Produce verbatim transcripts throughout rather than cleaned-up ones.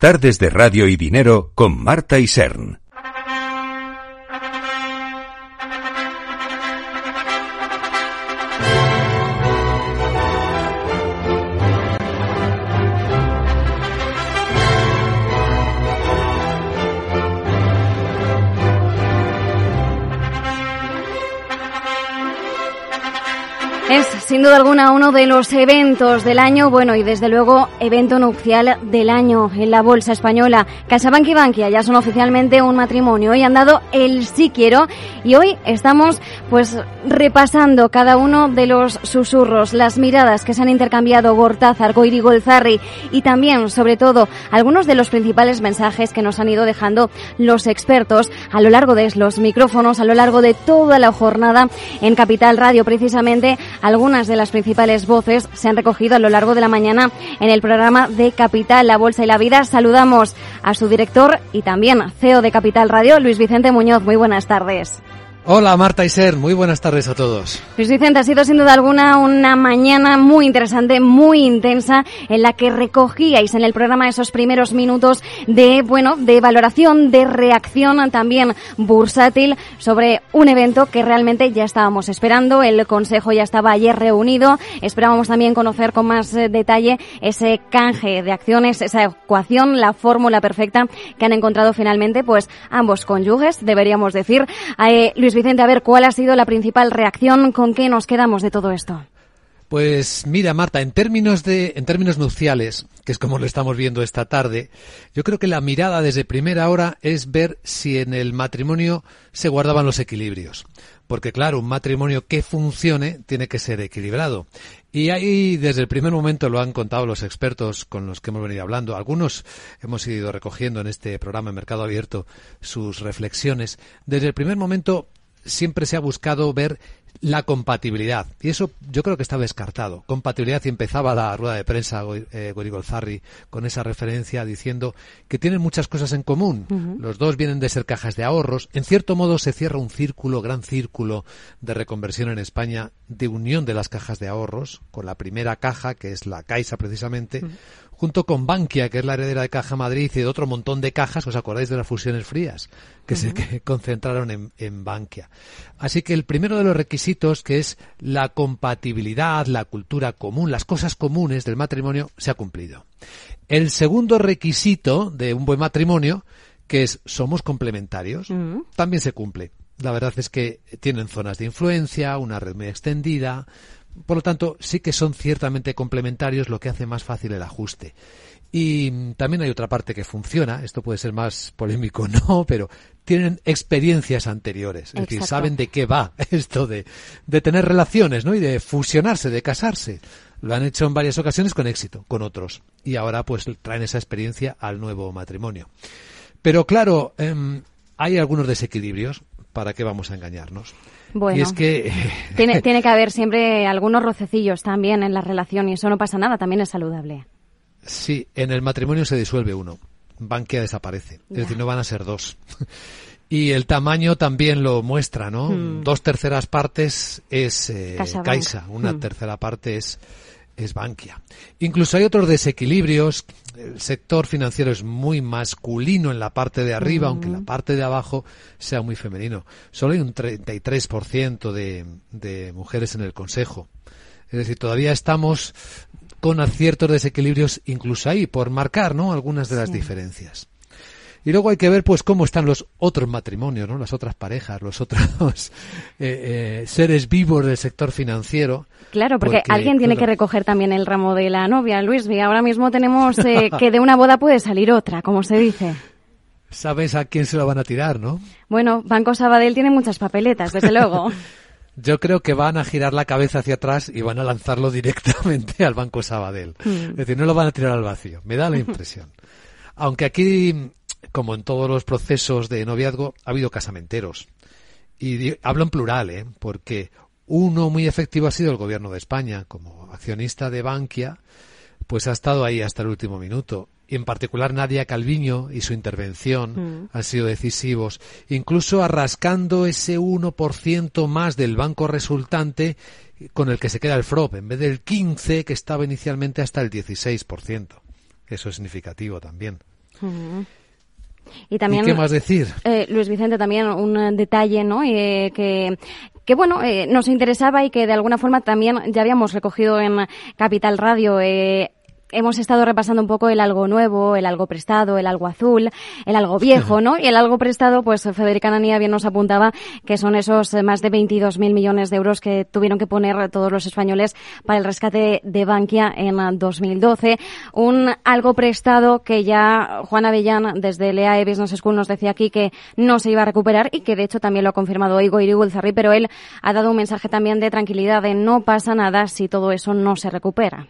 Tardes de Radio y Dinero con Marta Isern. Es, sin duda alguna, uno de los eventos del año, bueno, y desde luego, evento nupcial del año en la Bolsa Española. CaixaBank y Bankia ya son oficialmente un matrimonio. Hoy han dado el sí quiero y hoy estamos, pues, repasando cada uno de los susurros, las miradas que se han intercambiado Gortázar, Goirigolzarri y también, sobre todo, algunos de los principales mensajes que nos han ido dejando los expertos a lo largo de los micrófonos, a lo largo de toda la jornada en Capital Radio, precisamente. Algunas de las principales voces se han recogido a lo largo de la mañana en el programa de Capital, La Bolsa y la Vida. Saludamos a su director y también C E O de Capital Radio, Luis Vicente Muñoz. Muy buenas tardes. Hola Marta Isern, muy buenas tardes a todos. Luis Vicente, ha sido sin duda alguna una mañana muy interesante, muy intensa, en la que recogíais en el programa esos primeros minutos de, bueno, de valoración, de reacción también bursátil sobre un evento que realmente ya estábamos esperando. El Consejo ya estaba ayer reunido. Esperábamos también conocer con más detalle ese canje de acciones, esa ecuación, la fórmula perfecta que han encontrado finalmente, pues ambos cónyuges, deberíamos decir. Eh, Luis Vicente, a ver, ¿cuál ha sido la principal reacción? ¿Con qué nos quedamos de todo esto? Pues mira, Marta, en términos de en términos nupciales, que es como lo estamos viendo esta tarde, yo creo que la mirada desde primera hora es ver si en el matrimonio se guardaban los equilibrios. Porque claro, un matrimonio que funcione tiene que ser equilibrado. Y ahí desde el primer momento lo han contado los expertos con los que hemos venido hablando. Algunos hemos ido recogiendo en este programa en Mercado Abierto sus reflexiones. Desde el primer momento siempre se ha buscado ver la compatibilidad, y eso yo creo que estaba descartado. Compatibilidad, y empezaba la rueda de prensa eh, Goirigolzarri con esa referencia diciendo que tienen muchas cosas en común. Uh-huh. Los dos vienen de ser cajas de ahorros. En cierto modo se cierra un círculo, gran círculo de reconversión en España, de unión de las cajas de ahorros, con la primera caja, que es la Caixa precisamente, uh-huh, junto con Bankia, que es la heredera de Caja Madrid, y de otro montón de cajas. ¿Os acordáis de las fusiones frías que uh-huh. se que concentraron en, en Bankia? Así que el primero de los requisitos, que es la compatibilidad, la cultura común, las cosas comunes del matrimonio, se ha cumplido. El segundo requisito de un buen matrimonio, que es somos complementarios, uh-huh. también se cumple. La verdad es que tienen zonas de influencia, una red muy extendida. Por lo tanto, sí que son ciertamente complementarios, lo que hace más fácil el ajuste. Y también hay otra parte que funciona, esto puede ser más polémico, no, pero tienen experiencias anteriores, es Exacto. decir, saben de qué va esto de, de tener relaciones, ¿no? Y de fusionarse, de casarse. Lo han hecho en varias ocasiones con éxito, con otros. Y ahora pues traen esa experiencia al nuevo matrimonio. Pero claro, eh, hay algunos desequilibrios, ¿para qué vamos a engañarnos? Bueno, y es que tiene, tiene que haber siempre algunos rocecillos también en la relación, y eso no pasa nada, también es saludable. Sí, en el matrimonio se disuelve uno, Bankia desaparece, ya. Es decir, no van a ser dos. Y el tamaño también lo muestra, ¿no? Hmm. Dos terceras partes es eh, Caixa, una hmm. tercera parte es es Bankia. Incluso hay otros desequilibrios. El sector financiero es muy masculino en la parte de arriba, mm. aunque en la parte de abajo sea muy femenino. Solo hay un treinta y tres por ciento de, de mujeres en el Consejo. Es decir, todavía estamos con ciertos desequilibrios incluso ahí, por marcar, ¿no?, algunas de las sí. diferencias. Y luego hay que ver, pues, cómo están los otros matrimonios, ¿no?, las otras parejas, los otros eh, eh, seres vivos del sector financiero. Claro, porque, porque alguien tiene claro, que recoger también el ramo de la novia, Luis. Y ahora mismo tenemos eh, que de una boda puede salir otra, como se dice. ¿Sabes a quién se lo van a tirar, no? Bueno, Banco Sabadell tiene muchas papeletas, desde luego. Yo creo que van a girar la cabeza hacia atrás y van a lanzarlo directamente al Banco Sabadell. Mm. Es decir, no lo van a tirar al vacío, me da la impresión. Aunque aquí, como en todos los procesos de noviazgo, ha habido casamenteros. Y hablo en plural, ¿eh? Porque uno muy efectivo ha sido el Gobierno de España. Como accionista de Bankia, pues ha estado ahí hasta el último minuto. Y en particular Nadia Calviño y su intervención mm. han sido decisivos, incluso arrascando ese uno por ciento más del banco resultante con el que se queda el F R O P, en vez del quince por ciento que estaba inicialmente hasta el dieciséis por ciento. Eso es significativo también. Uh-huh. Y también, ¿Y qué más decir? Eh, Luis Vicente, también un detalle, ¿no? Eh, que que bueno, eh, nos interesaba y que de alguna forma también ya habíamos recogido en Capital Radio. Eh, Hemos estado repasando un poco el algo nuevo, el algo prestado, el algo azul, el algo viejo, ¿no? Y el algo prestado, pues Federica Nanía bien nos apuntaba que son esos más de veintidós mil millones de euros que tuvieron que poner todos los españoles para el rescate de Bankia en dos mil doce. Un algo prestado que ya Juan Avellán desde el E A E Business School nos decía aquí que no se iba a recuperar y que de hecho también lo ha confirmado Igo Irigulzarri, pero él ha dado un mensaje también de tranquilidad, de no pasa nada si todo eso no se recupera.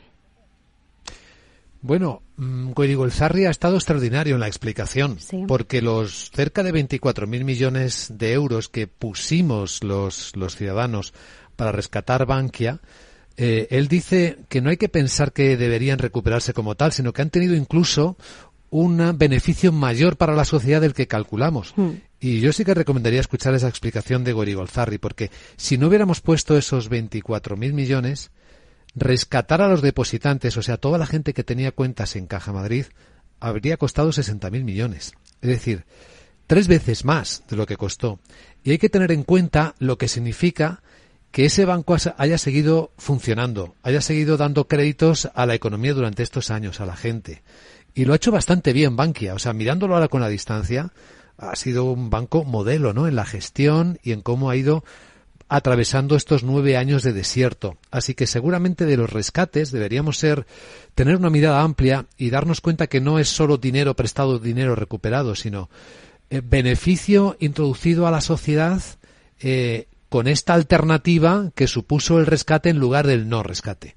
Bueno, Goirigolzarri ha estado extraordinario en la explicación, sí. Porque los cerca de veinticuatro mil millones de euros que pusimos los, los ciudadanos para rescatar Bankia, eh, él dice que no hay que pensar que deberían recuperarse como tal, sino que han tenido incluso un beneficio mayor para la sociedad del que calculamos. Mm. Y yo sí que recomendaría escuchar esa explicación de Goirigolzarri, porque si no hubiéramos puesto esos veinticuatro mil millones, rescatar a los depositantes, o sea, toda la gente que tenía cuentas en Caja Madrid, habría costado sesenta mil millones. Es decir, tres veces más de lo que costó. Y hay que tener en cuenta lo que significa que ese banco haya seguido funcionando, haya seguido dando créditos a la economía durante estos años, a la gente. Y lo ha hecho bastante bien Bankia. O sea, mirándolo ahora con la distancia, ha sido un banco modelo, ¿no? En la gestión y en cómo ha ido atravesando estos nueve años de desierto. Así que seguramente de los rescates deberíamos ser tener una mirada amplia y darnos cuenta que no es solo dinero prestado, dinero recuperado, sino eh, beneficio introducido a la sociedad eh, con esta alternativa que supuso el rescate en lugar del no rescate.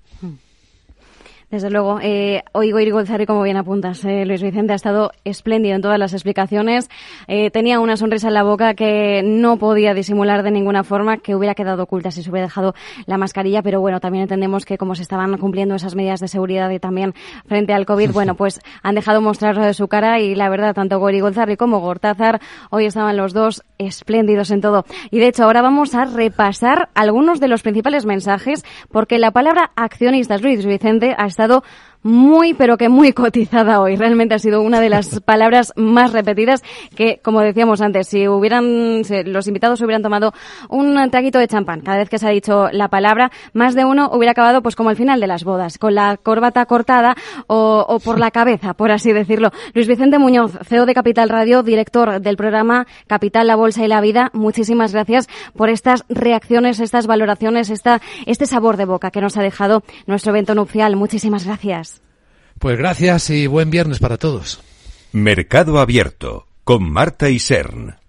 Desde luego, eh, oigo Irigolzarri, como bien apuntas, eh, Luis Vicente ha estado espléndido en todas las explicaciones, eh, tenía una sonrisa en la boca que no podía disimular de ninguna forma, que hubiera quedado oculta si se hubiera dejado la mascarilla, pero bueno, también entendemos que como se estaban cumpliendo esas medidas de seguridad y también frente al COVID, bueno, pues han dejado mostrar su cara y la verdad, tanto Irigolzarri como Gortázar hoy estaban los dos espléndidos en todo. Y de hecho, ahora vamos a repasar algunos de los principales mensajes, porque la palabra accionistas, Luis Vicente, ha estado muy, pero que muy cotizada hoy. Realmente ha sido una de las palabras más repetidas que, como decíamos antes, si hubieran, si los invitados hubieran tomado un traguito de champán cada vez que se ha dicho la palabra, más de uno hubiera acabado pues como al final de las bodas, con la corbata cortada o, o por la cabeza, por así decirlo. Luis Vicente Muñoz, C E O de Capital Radio, director del programa Capital, la Bolsa y la Vida, muchísimas gracias por estas reacciones, estas valoraciones, esta, este sabor de boca que nos ha dejado nuestro evento nupcial. Muchísimas gracias. Pues gracias y buen viernes para todos. Mercado Abierto con Marta Isern.